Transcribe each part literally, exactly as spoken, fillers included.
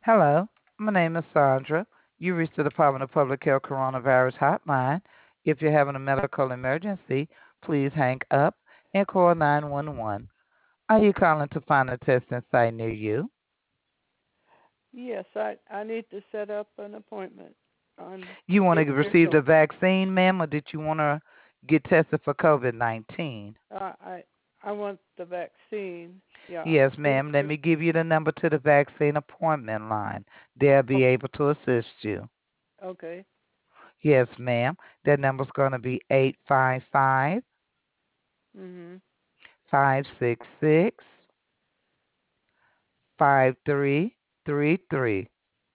Hello, my name is Sandra. You reached the Department of Public Health Coronavirus Hotline. If you're having a medical emergency, please hang up and call nine one one. Are you calling to find a testing site near you? Yes, I I need to set up an appointment on You want if to there's receive no the vaccine, ma'am, or did you want to get tested for COVID nineteen? uh, I I want the vaccine. Yeah. Yes, If ma'am. Let there me give you the number to the vaccine appointment line. They'll be okay, able to assist you. okay. Yes, ma'am. That number's going to be eight five five, Mhm. five six six, five three three three.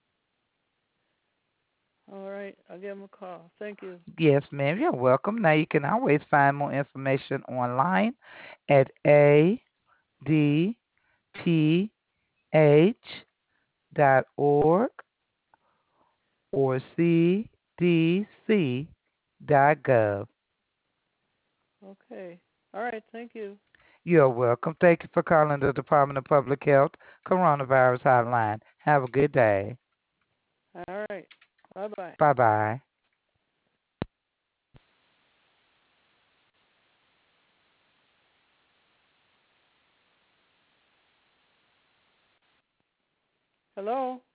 All right. I'll give him a call. Thank you. Yes, ma'am. You're welcome. Now you can always find more information online at a d p h dot org or c d c dot gov. Okay. All right. Thank you. You're welcome. Thank you for calling the Department of Public Health Coronavirus Hotline. Have a good day. All right. Bye bye. Bye bye. Hello.